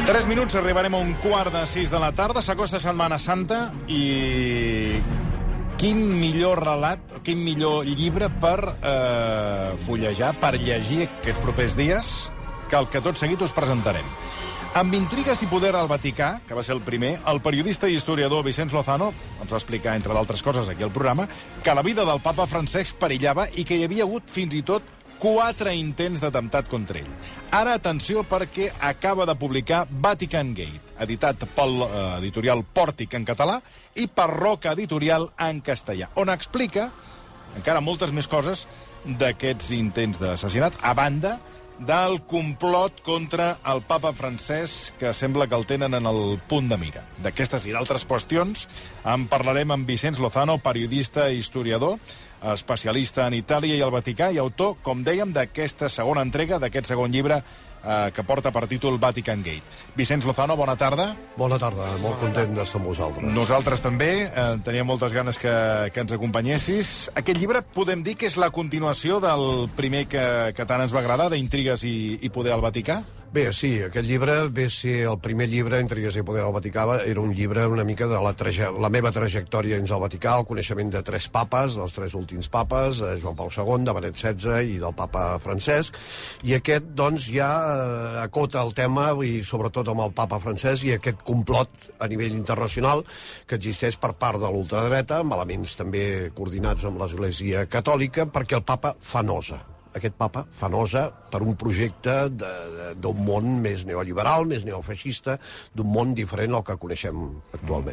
3 minuts, arribarem a 5:45 de la tarda, s'acosta Setmana Santa i quin millor relat, quin millor llibre per fullejar, per llegir aquests propers dies, que el que tot seguit us presentarem. Amb intrigues i poder al Vaticà, que va ser el primer, el periodista i historiador Vicenç Lozano ens va explicar, entre d'altres coses, aquí al programa, que la vida del papa Francesc perillava i que hi havia hagut fins i tot 4 intents d'atemptat contra ell. Ara, atenció, perquè acaba de publicar Vatican Gate, editat pel editorial Pòrtic en català i per Roca Editorial en castellà, on explica encara moltes més coses d'aquests intents d'assassinat, a banda del complot contra el papa Francesc, que sembla que el tenen en el punt de mira. D'aquestes i d'altres qüestions en parlarem amb Vicenç Lozano, periodista i historiador, especialista en Itàlia i el Vaticà i autor, com dèiem, d'aquesta segona entrega, d'aquest segon llibre que porta per títol Vatican Gate. Vicenç Lozano, bona tarda. Bona tarda, molt content d'estar amb vosaltres. Nosaltres també, teníem moltes ganes que ens acompanyessis. Aquest llibre podem dir que és la continuació del primer que tant ens va agradar, d'Intrigues i poder al Vaticà? Bé, sí, aquest llibre ve ser el primer llibre, Intrigues i poder al Vaticà, era un llibre una mica de la meva trajectòria dins el Vaticà, el coneixement de 3 papes, dels 3 últims papes, Joan Pau II, de Benet XVI i del papa Francesc, i aquest, doncs, ja acota el tema, i sobretot amb el papa Francesc, i aquest complot a nivell internacional que existeix per part de l'ultradreta, amb elements també coordinats amb l'Església Catòlica, perquè el papa fa nosa. Aquest papa fa nosa per un projecte d'un món més neoliberal, més neofeixista, d'un món diferent al que coneixem actualment.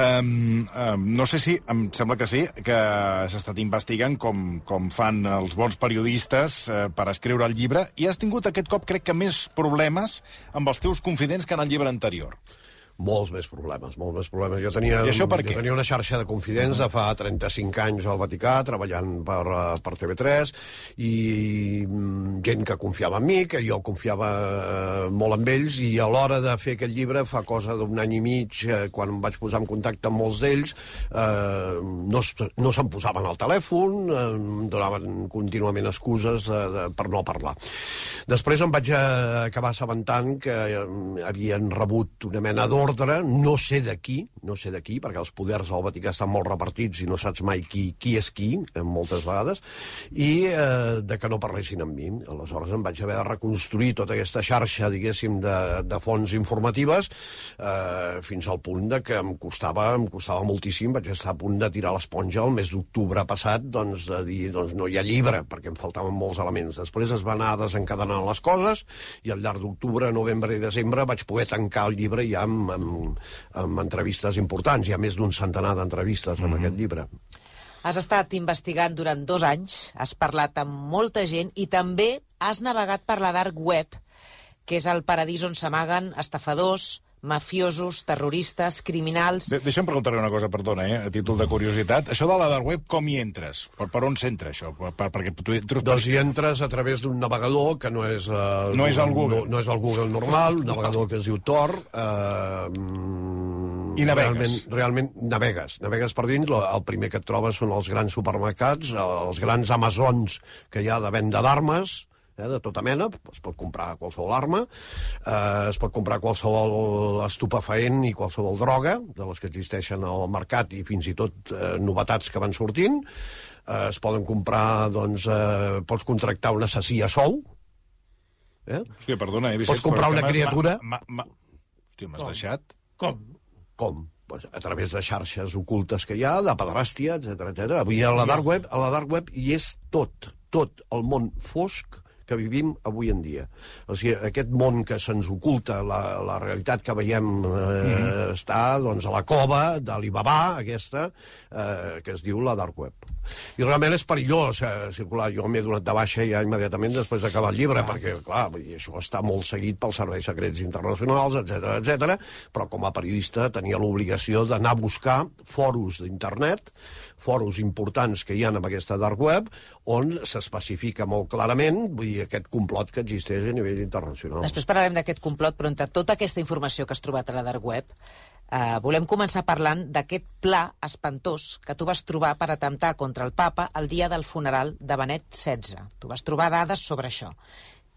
No sé si, em sembla que sí, que s'ha estat investigant com fan els bons periodistes per escriure el llibre, i has tingut aquest cop, crec que, més problemes amb els teus confidents que en el llibre anterior. Molts més problemes. Jo tenia una xarxa de confidents de fa 35 anys al Vaticà, treballant per TV3, i gent que confiava en mi, que jo confiava molt en ells, i a l'hora de fer aquest llibre, fa cosa d'un any i mig, quan em vaig posar en contacte amb molts d'ells, no se'm posaven al telèfon, em donaven contínuament excuses per no parlar. Després em vaig acabar assabentant que havien rebut una mena d'ordre, no sé de qui, perquè els poders al Vaticà estan molt repartits i no saps mai qui és qui, moltes vegades, i de que no parlessin amb mi. Aleshores em vaig haver de reconstruir tota aquesta xarxa, diguéssim, de fonts informatives, fins al punt de que em costava moltíssim. Vaig estar a punt de tirar l'esponja el mes d'octubre passat, doncs, de dir, doncs, no hi ha llibre, perquè em faltaven molts elements. Després es va anar desencadenant les coses, i al llarg d'octubre, novembre i desembre vaig poder tancar el llibre ja amb entrevistes importants. Hi ha més d'un centenar d'entrevistes amb aquest llibre. Has estat investigant durant 2 anys, has parlat amb molta gent i també has navegat per la dark web, que és el paradís on s'amaguen estafadors, mafiosos, terroristes, criminals... Deixa'm preguntar-li una cosa, perdona, a títol de curiositat. Això de la dark web, com hi entres? Per on s'entra, això? Doncs hi entres a través d'un navegador que no és el Google. No és el Google normal, un navegador que es diu Tor. I navegues? Realment navegues. Navegues per dins. El primer que et trobes són els grans supermercats, els grans Amazons que hi ha de venda d'armes, de tota mena. Es pot comprar qualsevol arma, es pot comprar qualsevol estupefaent i qualsevol droga, de les que existeixen al mercat, i fins i tot novetats que van sortint. Es poden comprar, doncs, pots contractar un assassí a sou. Hòstia, perdona, Vicenç, pots comprar una criatura. Hòstia, m'has deixat? Com? A través de xarxes ocultes que hi ha, de pederàstia, etc. Avui a la dark web hi és tot el món fosc que vivim avui en dia. O sigui, aquest món que se'ns oculta, la realitat que veiem està, doncs, a la cova d'Alibaba, aquesta, que es diu la dark web. I realment és perillós circular. Jo m'he donat de baixa ja immediatament després d'acabar el llibre, perquè, clar, això està molt seguit pels serveis secrets internacionals, etc. Però com a periodista tenia l'obligació d'anar a buscar fòrums d'internet, fòrums importants que hi ha en aquesta dark web, on s'especifica molt clarament, vull dir, aquest complot que existeix a nivell internacional. Després parlarem d'aquest complot, però entre tota aquesta informació que has trobat a la dark web, volem començar parlant d'aquest pla espantós que tu vas trobar per atemptar contra el papa el dia del funeral de Benet XVI. Tu vas trobar dades sobre això.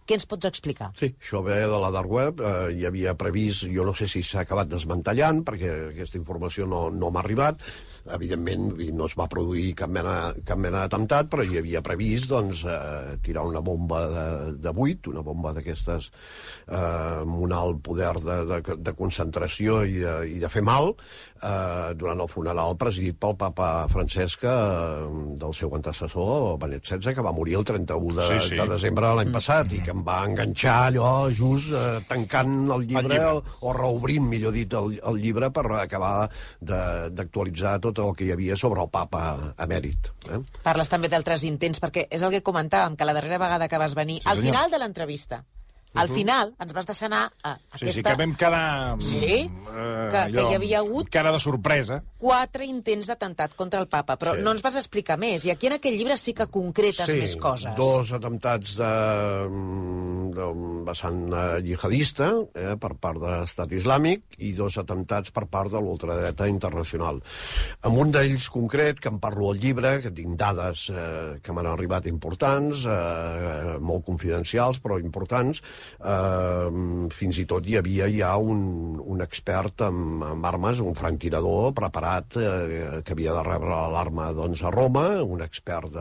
Què ens pots explicar? Sí, això ve de la dark web, hi havia previst, jo no sé si s'ha acabat desmantellant, perquè aquesta informació no m'ha arribat, evidentment no es va produir cap mena d'atemptat, però hi havia previst doncs, tirar una bomba de buit, una bomba d'aquestes amb un alt poder de concentració i de fer mal, durant el funeral presidit pel papa Francesc del seu antecessor, Benet XVI, que va morir el 31 de desembre de l'any passat i que em va enganxar allò just tancant el llibre o reobrint, millor dit, el llibre per acabar d'actualitzar tot el que hi havia sobre el papa emèrit. Parles també d'altres intents, perquè és el que comentàvem, que la darrera vegada que vas venir, al final de l'entrevista, al final ens vas deixar anar a aquesta... Sí, que vam quedar... Sí, que hi havia hagut... Cara de sorpresa. 4 intents d'atemptat contra el papa, però no ens vas explicar més. I aquí en aquell llibre sí que concretes més coses. 2 atemptats del vessant jihadista per part de l'Estat Islàmic i 2 atemptats per part de l'ultradreta internacional. En un d'ells concret, que en parlo al llibre, que tinc dades que m'han arribat importants, molt confidencials, però importants, fins i tot hi havia ja un expert en armes, un franctirador preparat que havia de rebre l'arma a Roma, un expert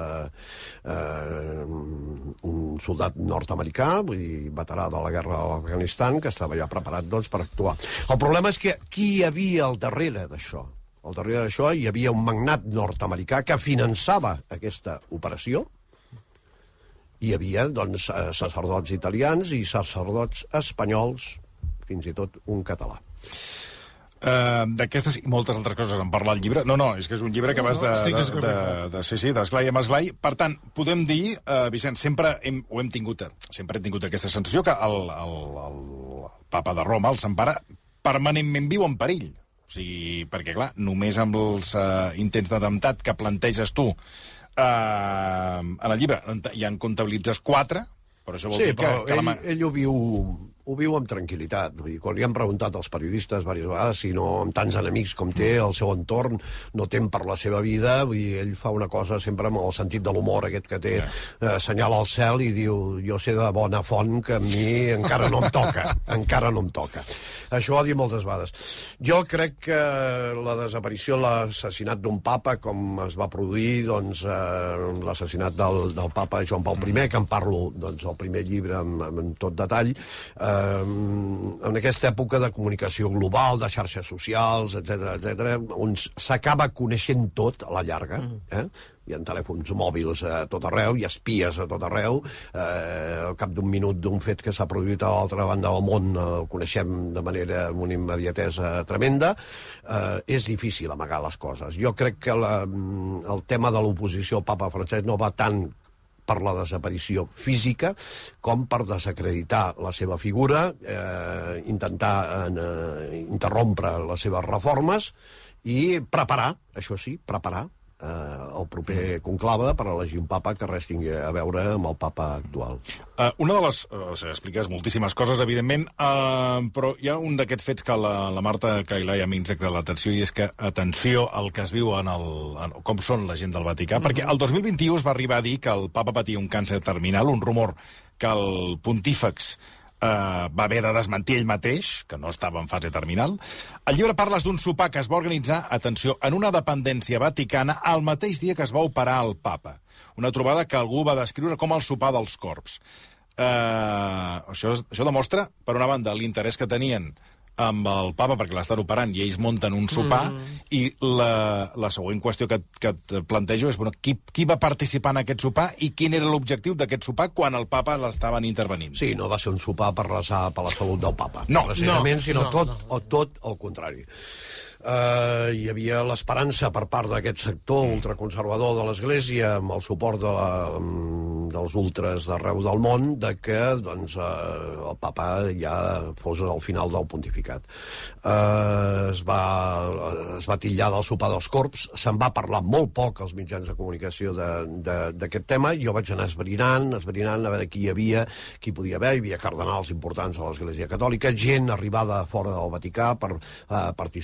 un soldat nord-americà, vull dir, veterà de la guerra de l'Afganistan, que estava ja preparat per actuar. El problema és que qui hi havia al darrere d'això? Al darrere d'això hi havia un magnat nord-americà que finançava aquesta operació. Hi havia, doncs, sacerdots italians i sacerdots espanyols, fins i tot un català. D'aquestes i moltes altres coses en parla el llibre. No, és que és un llibre que vas d'esglai en esglai. Per tant, podem dir, Vicent, sempre hem tingut aquesta sensació que el papa de Roma, el Sant Pare, permanentment viu en perill. O sigui, perquè, clar, només amb els intents d'atemptat que planteges tu en el llibre ja en comptabilitzes 4, però això vol dir que... Sí, però ell ho viu amb tranquil·litat. Vull dir, quan li han preguntat als periodistes diverses vegades si no, amb tants enemics com té, el seu entorn no tem per la seva vida, vull dir, ell fa una cosa sempre amb el sentit de l'humor aquest que té, assenyala al cel i diu, jo sé de bona font que a mi encara no em toca, encara no em toca. Això ho ha dit moltes vegades. Jo crec que la desaparició, l'assassinat d'un papa, com es va produir, doncs, l'assassinat del papa Joan Pau I, que en parlo, doncs, el primer llibre amb tot detall, en aquesta època de comunicació global, de xarxes socials, etc, on s'acaba coneixent tot a la llarga, hi ha telèfons mòbils a tot arreu, hi ha espies a tot arreu, al cap d'un minut d'un fet que s'ha produït a l'altra banda del món el coneixem de manera amb una immediatesa tremenda, és difícil amagar les coses. Jo crec que el tema de l'oposició al papa Francesc no va tant per la desaparició física com per desacreditar la seva figura, intentar interrompre les seves reformes i preparar, això sí, preparar el proper conclave per elegir un papa que res tingui a veure amb el papa actual. Una de les... expliques moltíssimes coses, evidentment, però hi ha un d'aquests fets que la Marta Cailà i a mi ens ha cridat l'atenció, i és que, atenció al que es viu com són la gent del Vaticà, perquè el 2021 es va arribar a dir que el papa patia un càncer terminal, un rumor que el pontífex va haver de desmentir ell mateix, que no estava en fase terminal. Al llibre parles d'un sopar que es va organitzar, atenció, en una dependència vaticana el mateix dia que es va operar el papa. Una trobada que algú va descriure com el sopar dels corps. Això demostra, per una banda, l'interès que tenien amb el papa, perquè l'estan operant, i ells munten un sopar, i la següent qüestió que et plantejo és, bueno, qui va participar en aquest sopar i quin era l'objectiu d'aquest sopar quan el papa l'estaven intervenint? Sí, no va ser un sopar per resar per la salut del papa, precisament, sinó tot el contrari. Hi havia l'esperança per part d'aquest sector ultraconservador de l'Església, amb el suport dels ultres d'arreu del món, de que doncs, el papa ja fos al final del pontificat. Es va titllar del sopar dels corps, se'n va parlar molt poc als mitjans de comunicació d'aquest tema. Jo vaig anar esbrinant a veure qui hi havia, qui podia haver. Hi havia cardenals importants a l'Església Catòlica, gent arribada fora del Vaticà per participar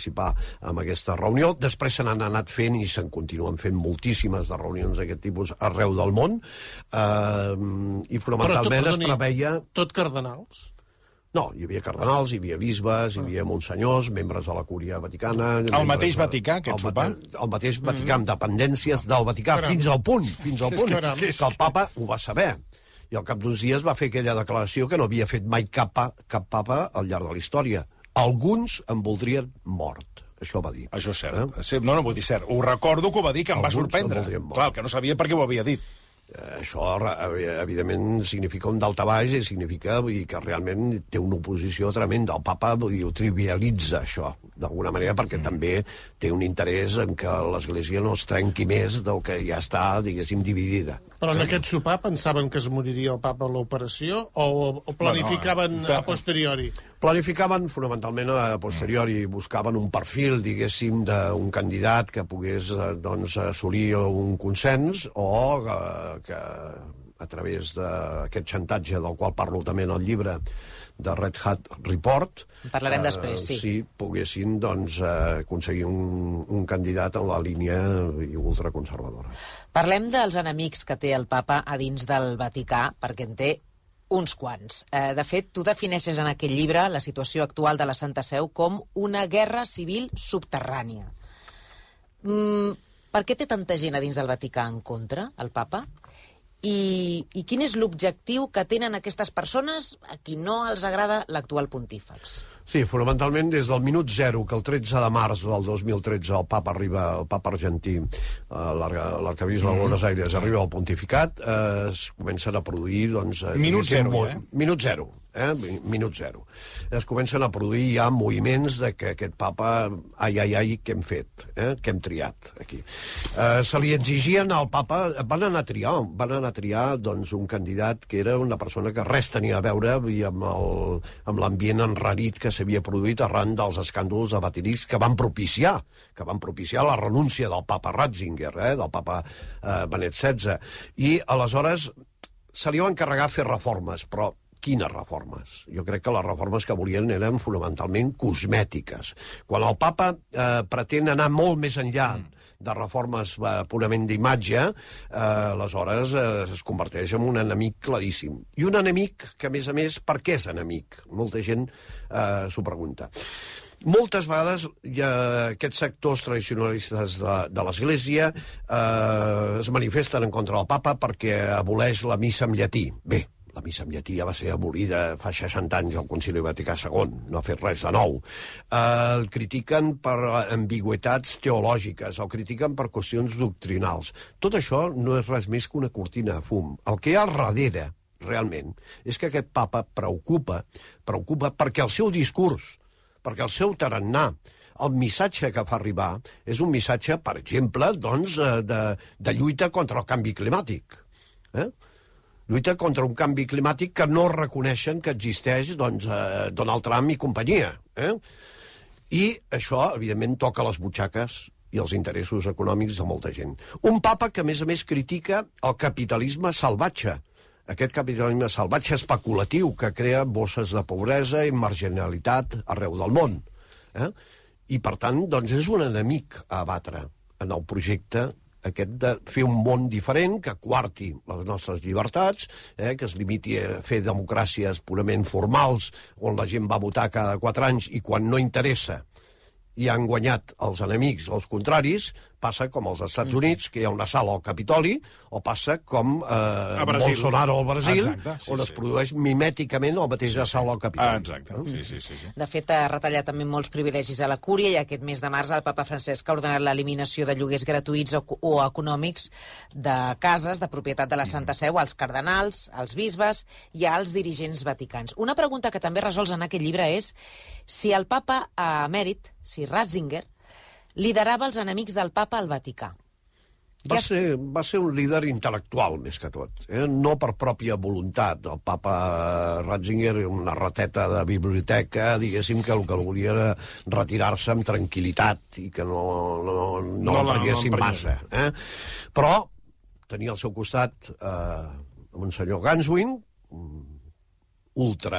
amb aquesta reunió. Després se n'han anat fent i se'n continuen fent moltíssimes de reunions d'aquest tipus arreu del món, i fonamentalment es preveia... Tot cardenals? No, hi havia cardenals, hi havia bisbes, hi havia monsenyors, membres de la Cúria Vaticana... El mateix Vaticà, aquest sopar? El mateix Vaticà, amb dependències del Vaticà, fins al punt que el papa ho va saber. I al cap d'uns dies va fer aquella declaració que no havia fet mai cap papa al llarg de la història. Alguns em voldrien mort. Això va dir. Això és cert. No, vull dir cert. Ho recordo que ho va dir, que em va sorprendre. Clar, que no sabia per què ho havia dit. Això, evidentment, significa un daltabaix i significa que realment té una oposició tremenda. El papa ho trivialitza, això, d'alguna manera, perquè també té un interès en que l'Església no es trenqui més del que ja està, diguéssim, dividida. Però en aquest sopar pensaven que es moriria el papa a l'operació o planificaven a posteriori? Planificaven fonamentalment a posteriori, buscaven un perfil, diguéssim, d'un candidat que pogués assolir un consens o que a través d'aquest xantatge del qual parlo també en el llibre de Red Hat Report, en parlarem després, sí, poguessin aconseguir un candidat en la línia ultraconservadora. Parlem dels enemics que té el papa a dins del Vaticà, perquè en té uns quants. De fet, tu defineixes en aquell llibre la situació actual de la Santa Seu com una guerra civil subterrània. Per què té tanta gent a dins del Vaticà en contra, el papa? I quin és l'objectiu que tenen aquestes persones a qui no els agrada l'actual pontífex? Sí, fonamentalment des del minut zero, que el 13 de març del 2013 el papa argentí, l'arcabisbe de Buenos Aires, arriba al pontificat, es comencen a produir... Minut zero, Minut zero. Minut zero. Es comencen a produir ja moviments de que aquest papa, ai, què hem fet, què hem triat aquí. Se li exigien al papa, van anar a triar un candidat que era una persona que res tenia a veure amb l'ambient enrarit que s'havia produït arran dels escàndols de Vatilix que van propiciar la renúncia del papa Ratzinger, del papa Benet XVI. I aleshores se li va encarregar fer reformes, però quines reformes? Jo crec que les reformes que volien eren fonamentalment cosmètiques. Quan el papa pretén anar molt més enllà de reformes purament d'imatge, aleshores es converteix en un enemic claríssim. I un enemic que, a més, per què és enemic? Molta gent s'ho pregunta. Moltes vegades aquests sectors tradicionalistes de l'Església es manifesten en contra del papa perquè aboleix la missa en llatí. Bé, la missa en llatí ja va ser abolida fa 60 anys al Concili Vaticà II, no ha fet res de nou. El critiquen per ambigüitats teològiques, el critiquen per qüestions doctrinals. Tot això no és res més que una cortina de fum. El que hi ha al darrere, realment, és que aquest papa preocupa perquè el seu discurs, perquè el seu tarannà, el missatge que fa arribar és un missatge, per exemple, de lluita contra el canvi climàtic. Lluita contra un canvi climàtic que no reconeixen que existeix Donald Trump i companyia. I això, evidentment, toca les butxaques i els interessos econòmics de molta gent. Un papa que, a més, critica el capitalisme salvatge, aquest capitalisme salvatge especulatiu que crea bosses de pobresa i marginalitat arreu del món. I, per tant, és un enemic a abatre en el projecte aquest de fer un món diferent, que coarti les nostres llibertats, que es limiti a fer democràcies purament formals, on la gent va votar cada 4 anys i quan no interessa i han guanyat els enemics, els contraris, passa com als Estats Units, que hi ha una sala al Capitoli, o passa com Bolsonaro al Brasil, on es produeix mimèticament la mateixa sala al Capitoli. Exacte, sí. De fet, ha retallat també molts privilegis a la Cúria i aquest mes de març el papa Francesc ha ordenat l'eliminació de lloguers gratuïts o econòmics de cases de propietat de la Santa Seu als cardenals, als bisbes i als dirigents vaticans. Una pregunta que també resols en aquest llibre és si el papa emèrit, si Ratzinger, liderava els enemics del papa al Vaticà. Va ser un líder intel·lectual, més que tot. No per pròpia voluntat. El papa Ratzinger, una rateta de biblioteca, diguéssim que el que volia era retirar-se amb tranquil·litat i que no l'emprenyessin massa. Però tenia al seu costat un senyor Ganswin, ultra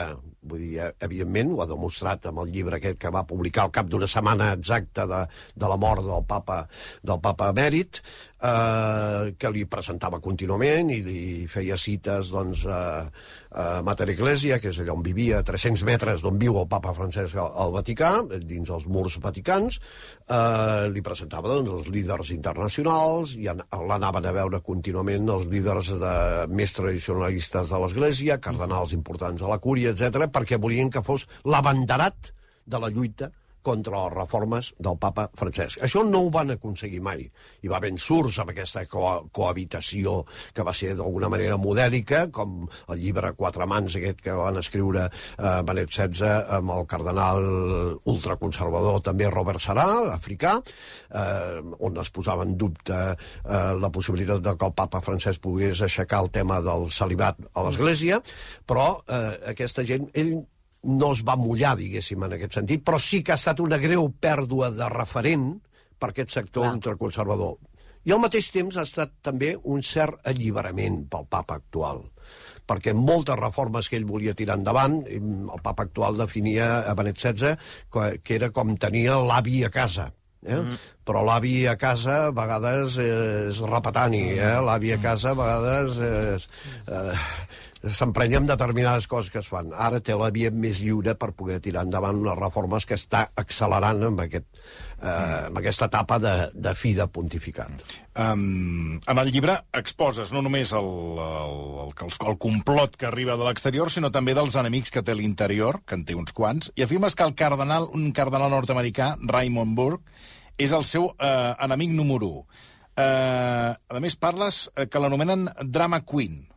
Vull dir, evidentment, ho ha demostrat amb el llibre aquest que va publicar al cap d'una setmana exacta de la mort del papa emèrit, que li presentava contínuament i li feia cites, doncs, a Mater Ecclesia, que és allà on vivia, a 300 metres d'on viu el papa Francesc al Vaticà, dins els murs vaticans. Li presentava, doncs, els líders internacionals, i l'anaven a veure contínuament els líders més tradicionalistes de l'Església, cardenals importants a la cúria, etc, perquè volien que fos l'abanderat de la lluita contra les reformes del papa Francesc. Això no ho van aconseguir mai. Hi va haver ensurts amb aquesta cohabitació que va ser d'alguna manera modèlica, com el llibre Quatre mans aquest que van escriure Benet XVI amb el cardenal ultraconservador també Robert Sarà, africà, on es posava en dubte la possibilitat de que el papa Francesc pogués aixecar el tema del celibat a l'Església, però aquesta gent, ell no es va mullar, diguéssim, en aquest sentit, però sí que ha estat una greu pèrdua de referent per aquest sector ultraconservador. I al mateix temps ha estat també un cert alliberament pel papa actual, perquè moltes reformes que ell volia tirar endavant, el papa actual definia a Benet XVI que era com tenia l'avi a casa. Però l'avi a casa a vegades és repetani, l'avi a casa a vegades s'emprenya amb determinades coses que es fan. Ara té la via més lliure per poder tirar endavant unes reformes que està accelerant amb aquesta etapa de fi de pontificat. En el llibre exposes no només el complot que arriba de l'exterior, sinó també dels enemics que té l'interior, que en té uns quants, i afirmes que un cardenal nord-americà, Raymond Burke, és el seu enemic número 1. A més, parles que l'anomenen drama queen.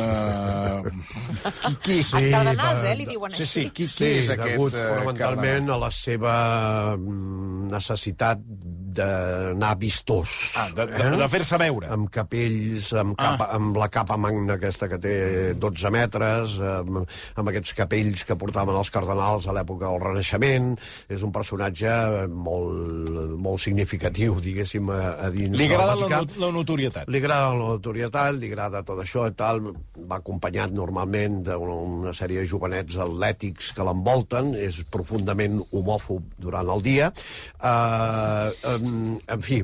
Els cardenals, li diuen així. Sí, qui és aquest degut fonamentalment a la seva necessitat d'anar vistós. De fer-se veure. Amb capells, amb la capa magna aquesta que té 12 metres, amb aquests capells que portaven els cardenals a l'època del Renaixement. És un personatge molt significatiu, diguéssim, a dins del Vaticà. Li agrada la notorietat. Li agrada la notorietat, li agrada tot això i tal. Va acompanyat normalment d'una sèrie de jovenets atlètics que l'envolten, és profundament homòfob durant el dia. En fi,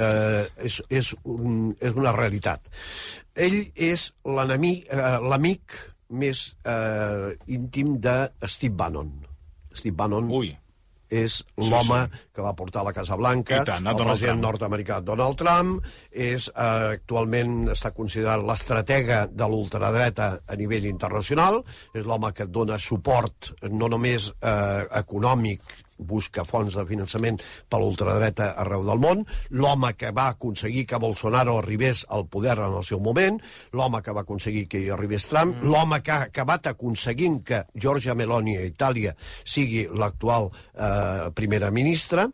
és una realitat. Ell és l'amic més íntim de Steve Bannon. Steve Bannon és l'home que va portar a la Casa Blanca, el president nord-americà Donald Trump, actualment està considerat l'estratega de l'ultradreta a nivell internacional, és l'home que dona suport no només econòmic, busca fonts de finançament per l'ultradreta arreu del món, l'home que va aconseguir que Bolsonaro arribés al poder en el seu moment, l'home que va aconseguir que hi arribés Trump, l'home que ha acabat aconseguint que Giorgia Meloni a Itàlia sigui l'actual primera ministra.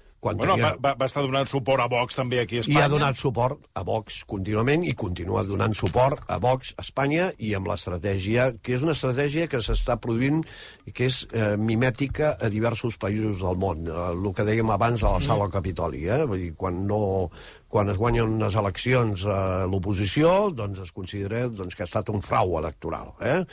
Va estar donant suport a Vox també aquí a Espanya. I ha donat suport a Vox contínuament i continua donant suport a Vox a Espanya i amb l'estratègia, que és una estratègia que s'està produint i que és mimètica a diversos països del món. El que dèiem abans a la sala Capitoli. Vull dir, quan es guanyen unes eleccions a l'oposició, doncs es considera que ha estat un frau electoral.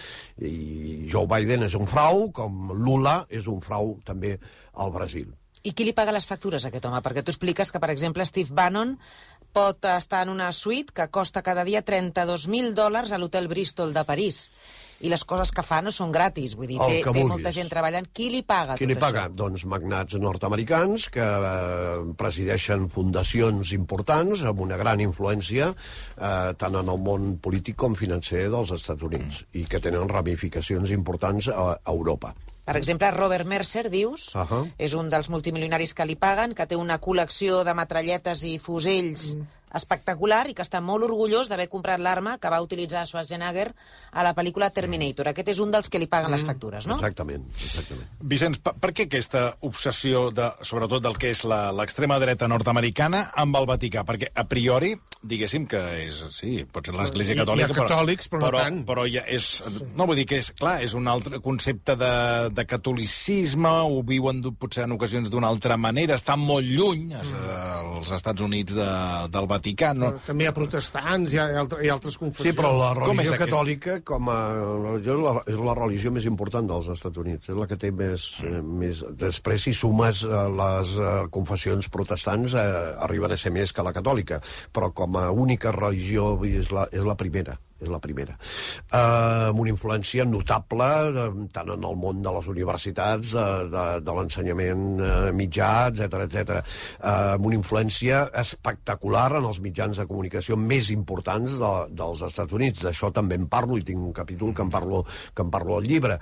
I Joe Biden és un frau, com Lula és un frau també al Brasil. I qui li paga les factures a aquest home? Perquè tu expliques que, per exemple, Steve Bannon pot estar en una suite que costa cada dia $32.000 a l'hotel Bristol de París. I les coses que fa no són gratis. Vull dir, té molta gent treballant. Qui li paga tot això? Qui li paga? Doncs magnats nord-americans que presideixen fundacions importants amb una gran influència tant en el món polític com financer dels Estats Units i que tenen ramificacions importants a Europa. Per exemple, Robert Mercer, dius, és un dels multimilionaris que li paguen, que té una col·lecció de metralletes i fusells espectacular i que està molt orgullós d'haver comprat l'arma que va utilitzar Schwarzenegger a la pel·lícula Terminator. Aquest és un dels que li paguen les factures, no? Exactament. Vicenç, per què aquesta obsessió, sobretot del que és l'extrema dreta nord-americana, amb el Vaticà? Perquè, a priori, diguéssim que és... Sí, pot ser l'Església Catòlica... Hi ha catòlics, però no tant. Però ja és... No, vull dir que és, clar, és un altre concepte de catolicisme, ho viuen potser en ocasions d'una altra manera, estan molt lluny, als Estats Units del Vaticà. No? També hi ha protestants, hi ha altres confessions. Sí, però la religió catòlica com a religió és la religió més important dels Estats Units, és la que té més... Després, si sumes les confessions protestants, arriben a ser més que la catòlica, però com a única religió és la primera. Amb una influència notable tant en el món de les universitats, de l'ensenyament mitjà, etc. Amb una influència espectacular en els mitjans de comunicació més importants dels Estats Units. D'això també en parlo, i tinc un capítol que en parlo al llibre.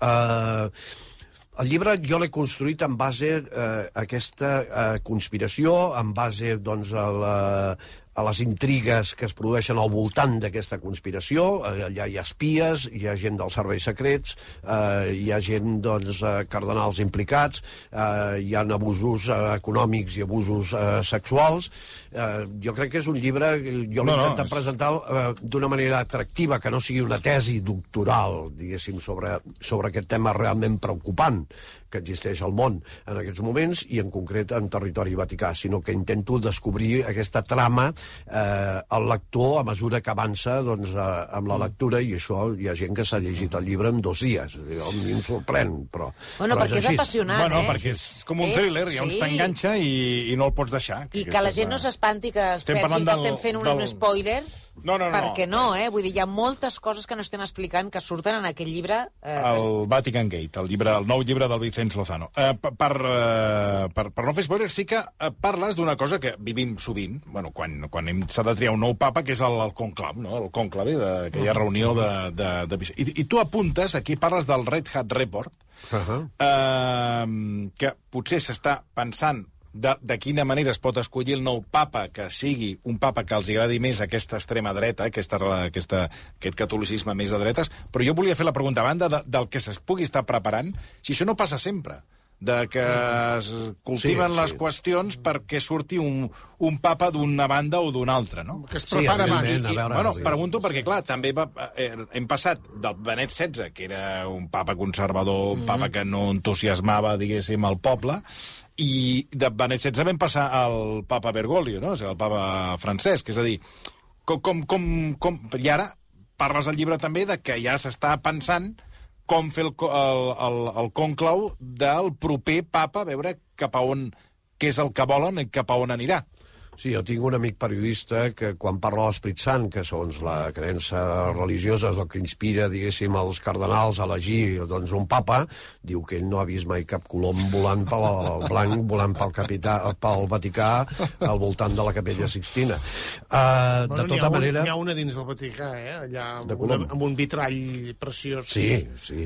El llibre jo l'he construït en base a aquesta conspiració, en base, doncs, a les intrigues que es produeixen al voltant d'aquesta conspiració. Allà hi ha espies, hi ha gent dels serveis secrets, hi ha gent, doncs, cardenals implicats, hi ha abusos econòmics i abusos sexuals. Jo crec que és un llibre, jo l'he intentat presentar d'una manera atractiva, que no sigui una tesi doctoral, diguéssim, sobre aquest tema realment preocupant que existeix al món en aquests moments, i en concret en territori vaticà, sinó que intento descobrir aquesta trama al lector a mesura que avança, doncs, amb la lectura, i això hi ha gent que s'ha llegit el llibre en 2 dies. A mi em sorprèn, però... Bueno, perquè és apassionant, perquè és com un thriller, llavors t'enganxa i no el pots deixar. I que la gent no s'espanti que es pensi que estem fent un spoiler... No. Perquè no, Vull dir, hi ha moltes coses que no estem explicant que surten en aquell llibre... El Vatican Gate, el nou llibre del Vicente Lozano. Per no fer spoilers, sí que parles d'una cosa que vivim sovint, quan s'ha de triar un nou papa, que és el conclave, no? El conclave, aquella reunió de... I tu apuntes, aquí parles del Red Hat Report, que potser s'està pensant de quina manera es pot escollir el nou papa que sigui un papa que els agradi més aquesta extrema dreta, aquest catolicisme més de dretes, però jo volia fer la pregunta a banda del que es pugui estar preparant, si això no passa sempre, de que es cultiven les qüestions perquè surti un papa d'una banda o d'una altra, no? Que es prepara abans. Pregunto perquè, clar, també hem passat del Benet XVI, que era un papa conservador, un papa que no entusiasmava, diguéssim, el poble, i de Benet XVI vam passar al papa Bergoglio, no? O sigui, el papa Francesc, és a dir, i ara parles al llibre també de que ja s'està pensant com fer el conclau del proper papa, a veure cap a on, què és el que volen i cap a on anirà. Sí, jo tinc un amic periodista que quan parla de l'Esperit Sant, que segons la creença religiosa és el que inspira, diguéssim, els cardenals a elegir, doncs, un papa, diu que ell no ha vist mai cap colom volant volant pel Vaticà al voltant de la Capella Sixtina. De tota manera... N'hi ha una dins del Vaticà, allà amb un vitrall preciós. Sí.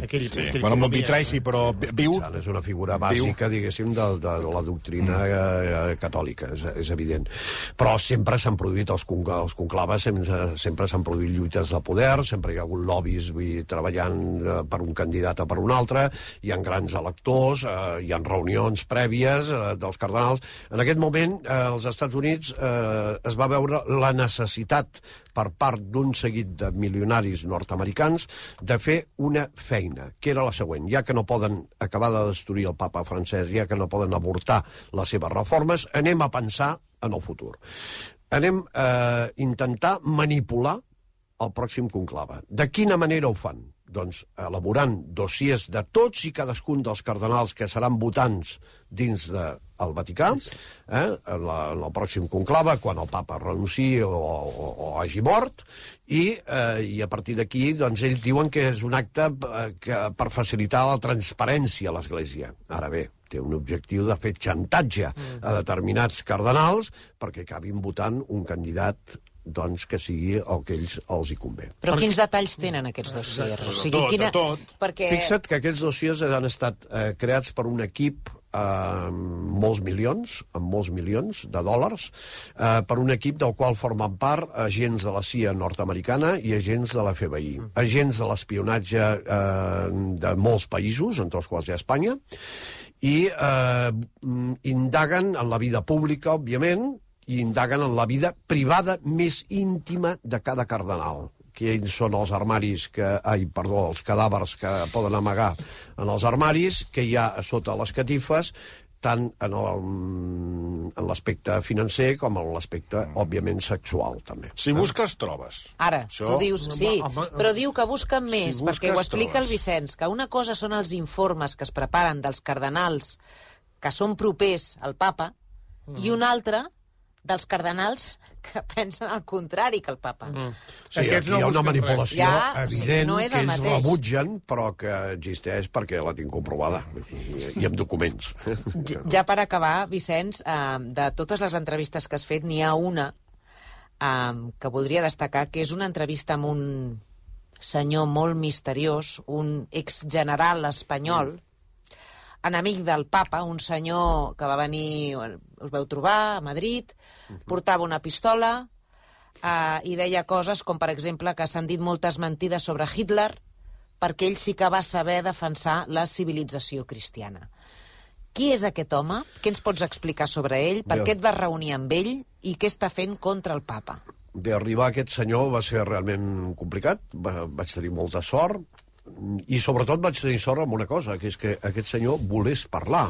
Amb un vitrall sí, però viu. És una figura bàsica, diguéssim, de la doctrina catòlica, és evident. Però sempre s'han produït els conclaves, sempre s'han produït lluites de poder, sempre hi ha hagut lobbies treballant per un candidat o per un altre, hi ha grans electors, hi ha reunions prèvies dels cardenals. En aquest moment, als Estats Units es va veure la necessitat per part d'un seguit de milionaris nord-americans de fer una feina, que era la següent. Ja que no poden acabar de destruir el papa Francesc, ja que no poden avortar les seves reformes, anem a pensar en el futur. Anem a intentar manipular el pròxim conclave. De quina manera ho fan? Doncs elaborant dossiers de tots i cadascun dels cardenals que seran votants dins del Vaticà, en el pròxim conclave, quan el papa renunciï o hagi mort, i a partir d'aquí doncs, ells diuen que és un acte per facilitar la transparència a l'Església. Ara bé, té un objectiu de fer xantatge a determinats cardenals perquè acabin votant un candidat doncs, que sigui el que ells els hi convé. Però quins detalls tenen aquests dossiers? O sigui, tot. Perquè... Fixa't que aquests dossiers han estat creats per un equip amb molts milions de dòlars, per un equip del qual formen part agents de la CIA nord-americana i agents de la FBI, agents de l'espionatge de molts països, entre els quals hi ha Espanya, i indaguen en la vida pública, òbviament, i indaguen en la vida privada més íntima de cada cardenal. Quins són els armaris els cadàvers que poden amagar en els armaris, que hi ha a sota les catifes, tant en l'aspecte financer com en l'aspecte, òbviament, sexual, també. Si busques, trobes. Ara, tu dius, sí, però diu que busquen més, perquè ho explica el Vicenç, que una cosa són els informes que es preparen dels cardenals que són propers al papa, i una altra dels cardenals que pensen al contrari que el papa. Sí, aquí hi ha una manipulació evident que ells rebutgen, però que existeix perquè la tinc comprovada, i amb documents. Ja per acabar, Vicenç, de totes les entrevistes que has fet, n'hi ha una que voldria destacar, que és una entrevista amb un senyor molt misteriós, un exgeneral espanyol, enemic del papa, un senyor que va venir, us vau trobar a Madrid, portava una pistola i deia coses com, per exemple, que s'han dit moltes mentides sobre Hitler perquè ell sí que va saber defensar la civilització cristiana. Qui és aquest home? Què ens pots explicar sobre ell? Per què et vas reunir amb ell? I què està fent contra el papa? Bé, arribar a aquest senyor va ser realment complicat. Vaig tenir molta sort. I sobretot vaig tenir sort amb una cosa, que és que aquest senyor volgués parlar.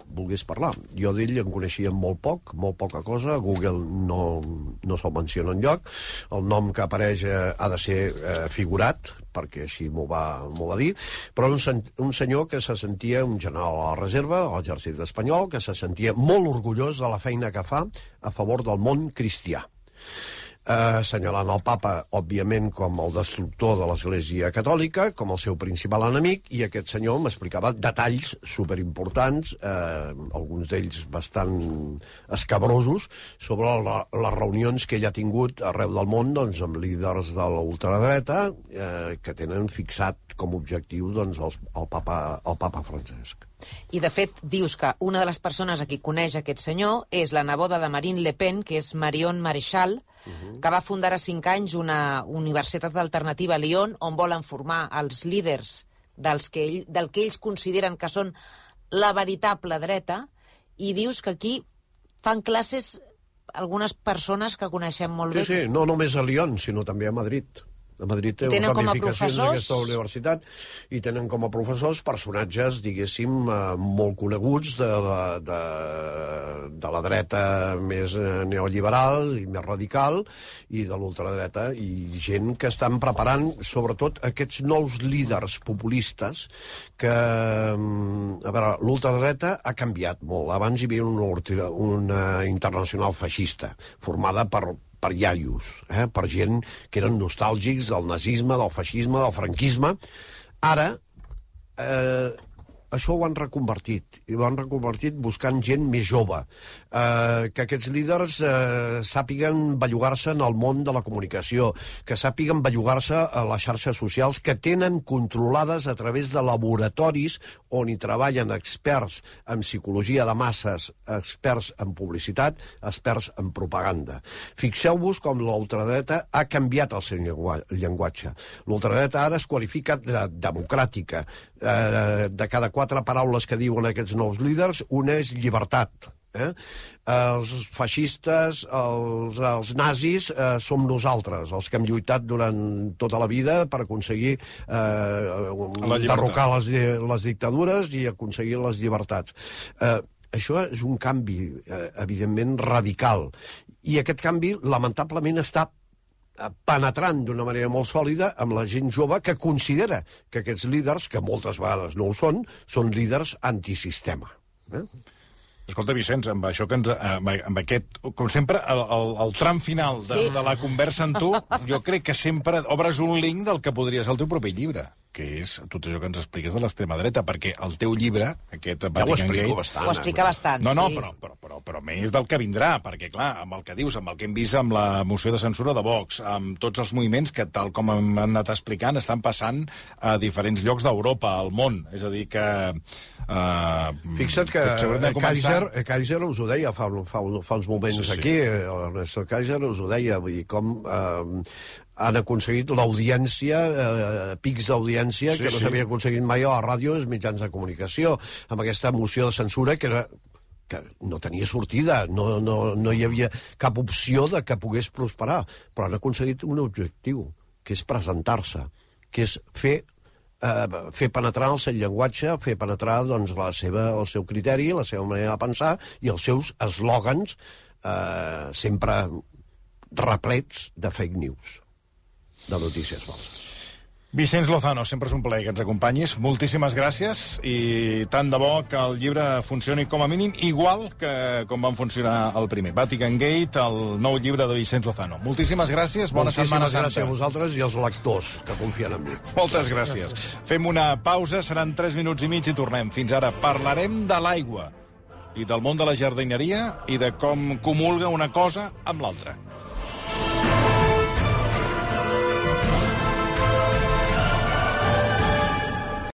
Jo d'ell en coneixia molt poca cosa. Google no se'l menciona enlloc. El nom que apareix ha de ser figurat, perquè així m'ho va dir, però un senyor que se sentia un general a la reserva, a l'exèrcit espanyol, que se sentia molt orgullós de la feina que fa a favor del món cristià. Assenyalant el papa, òbviament, com el destructor de l'Església Catòlica, com el seu principal enemic, i aquest senyor m'explicava detalls superimportants, alguns d'ells bastant escabrosos, sobre les reunions que ell ha tingut arreu del món amb líders de l'ultradreta, que tenen fixat com a objectiu el papa Francesc. I, de fet, dius que una de les persones a qui coneix aquest senyor és la neboda de Marine Le Pen, que és Marion Maréchal, que va fundar a 5 anys una universitat alternativa a Lyon, on volen formar els líders del que ells consideren que són la veritable dreta, i dius que aquí fan classes algunes persones que coneixem molt bé. Sí, no només a Lyon, sinó també a Madrid. A Madrid té ramificacions d'aquesta universitat i tenen com a professors personatges, diguéssim, molt coneguts de la dreta més neoliberal i més radical i de l'ultradreta, i gent que estan preparant sobretot aquests nous líders populistes que, a veure, l'ultradreta ha canviat molt. Abans hi havia una internacional feixista formada per iaios, per gent que eren nostàlgics del nazisme, del feixisme, del franquisme. Ara, això ho han reconvertit, i ho han reconvertit buscant gent més jove, que aquests líders sàpiguen bellugar-se en el món de la comunicació, que sàpiguen bellugar-se a les xarxes socials, que tenen controlades a través de laboratoris on hi treballen experts en psicologia de masses, experts en publicitat, experts en propaganda. Fixeu-vos com l'ultradreta ha canviat el seu llenguatge. L'ultradreta ara es qualifica de democràtica. De cada 4 paraules que diuen aquests nous líders, una és llibertat. Els feixistes, els nazis, som nosaltres, els que hem lluitat durant tota la vida per aconseguir derrocar les dictadures i aconseguir les llibertats. Això és un canvi, evidentment, radical. I aquest canvi, lamentablement, està penetrant d'una manera molt sòlida amb la gent jove que considera que aquests líders, que moltes vegades no ho són líders antisistema. Escolta, Vicenç, amb això que amb aquest, com sempre, el tram final de la conversa amb tu, jo crec que sempre obres un link del que podria ser el teu propi llibre, que és tot això que ens expliques de l'extrema dreta, perquè el teu llibre, aquest Vatican Gate... Ho explica bastant, no, però més del que vindrà, perquè, clar, amb el que dius, amb el que hem vist amb la moció de censura de Vox, amb tots els moviments que, tal com hem anat explicant, estan passant a diferents llocs d'Europa, al món. És a dir, que... Fixa't que Kaiser us ho deia fa uns moments aquí, Ernesto Kaiser us ho deia, vull dir, com han aconseguit l'audiència, pics d'audiència que no s'havia aconseguit mai a la ràdio i als mitjans de comunicació, amb aquesta moció de censura que era que no tenia sortida, no hi havia cap opció de que pogués prosperar, però han aconseguit un objectiu, que és presentar-se, que és fer penetrar el seu llenguatge, fer penetrar doncs, el seu criteri, la seva manera de pensar i els seus eslògans sempre replets de fake news, de notícies falses. Vicenç Lozano, sempre és un plaer que ens acompanyis. Moltíssimes gràcies i tant de bo que el llibre funcioni com a mínim igual que com van funcionar el primer. Vatican Gate, el nou llibre de Vicenç Lozano. Moltíssimes gràcies, bona Setmana Santa. Gràcies a vosaltres i als lectors que confien en mi. Moltes gràcies. Fem una pausa, seran 3 minuts i mig i tornem. Fins ara parlarem de l'aigua i del món de la jardineria i de com comulga una cosa amb l'altra.